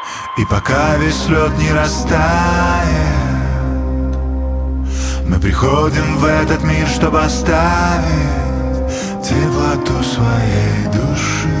И пока весь лед не растает, мы приходим в этот мир, чтобы оставить теплоту своей души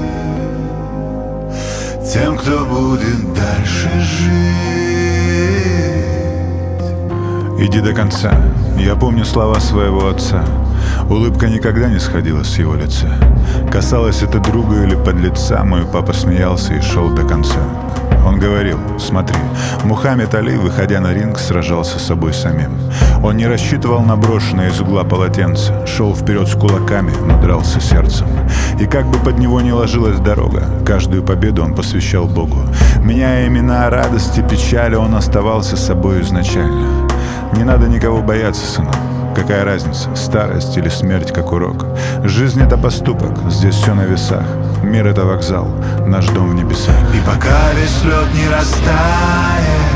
тем, кто будет дальше жить. Иди до конца. Я помню слова своего отца. Улыбка никогда не сходила с его лица. Касалось это друга или подлеца, мой папа смеялся и шел до конца. Он говорил: смотри, Мухаммед Али, выходя на ринг, сражался с собой самим. Он не рассчитывал на брошенное из угла полотенце, шел вперед с кулаками, но дрался сердцем. И как бы под него ни ложилась дорога, каждую победу он посвящал Богу. Меняя имена радости, печали, он оставался собой изначально. Не надо никого бояться, сынок. Какая разница, старость или смерть, как урок. Жизнь — это поступок, здесь все на весах. Мир — это вокзал, наш дом в небесах. И пока весь лед не растает,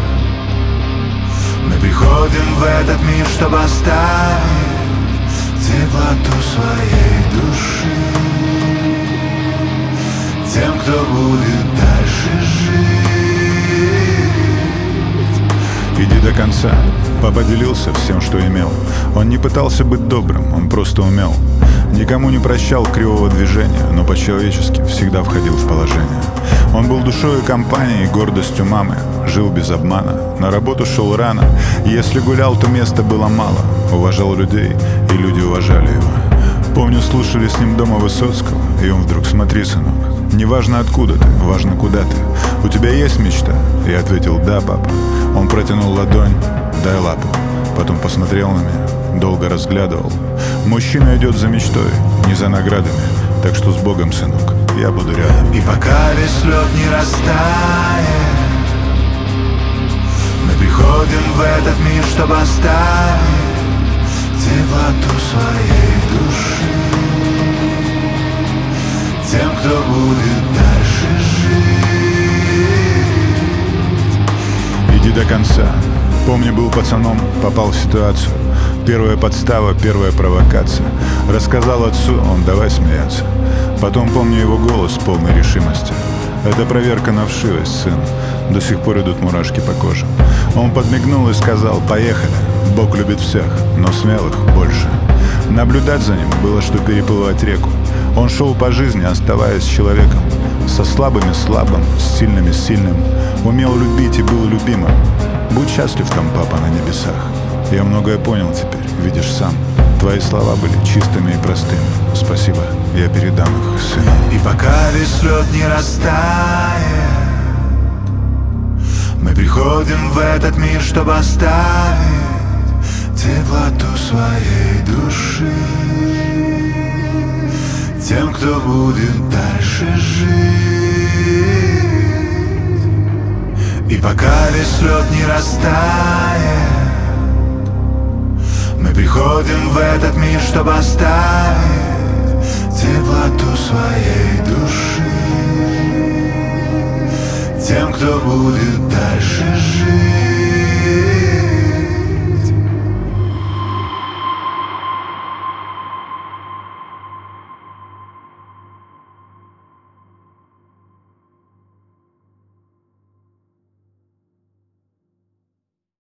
мы приходим в этот мир, чтобы оставить теплоту своей души тем, кто будет дальше жить. Иди до конца. Папа делился всем, что имел. Он не пытался быть добрым, он просто умел. Никому не прощал кривого движения, но по-человечески всегда входил в положение. Он был душой и компанией, гордостью мамы. Жил без обмана, на работу шел рано. Если гулял, то места было мало. Уважал людей, и люди уважали его. Помню, слушали с ним дома Высоцкого, и он вдруг: смотри, сынок, не важно откуда ты, важно куда ты. У тебя есть мечта? Я ответил: да, папа. Он протянул ладонь: дай лапу. Потом посмотрел на меня, долго разглядывал. Мужчина идет за мечтой, не за наградами. Так что с Богом, сынок, я буду рядом. И пока весь лед не растает, мы приходим в этот мир, чтобы оставить теплоту своей души тем, кто будет дальше жить. Иди до конца. Помню, был пацаном, попал в ситуацию. Первая подстава, первая провокация. Рассказал отцу, он: давай смеяться. Потом помню его голос полной решимости. Это проверка на вшивость, сын. До сих пор идут мурашки по коже. Он подмигнул и сказал: поехали. Бог любит всех, но смелых больше. Наблюдать за ним было, что переплывать реку. Он шел по жизни, оставаясь человеком. Со слабыми слабым, с сильными сильным. Умел любить и был любимым. Будь счастлив там, папа, на небесах. Я многое понял теперь, видишь сам. Твои слова были чистыми и простыми. Спасибо, я передам их сыну. И пока весь лед не растает, мы приходим в этот мир, чтобы оставить теплоту своей души тем, кто будет дальше жить. И пока весь лед не растает, мы приходим в этот мир, чтобы оставить теплоту своей души тем, кто будет дальше жить.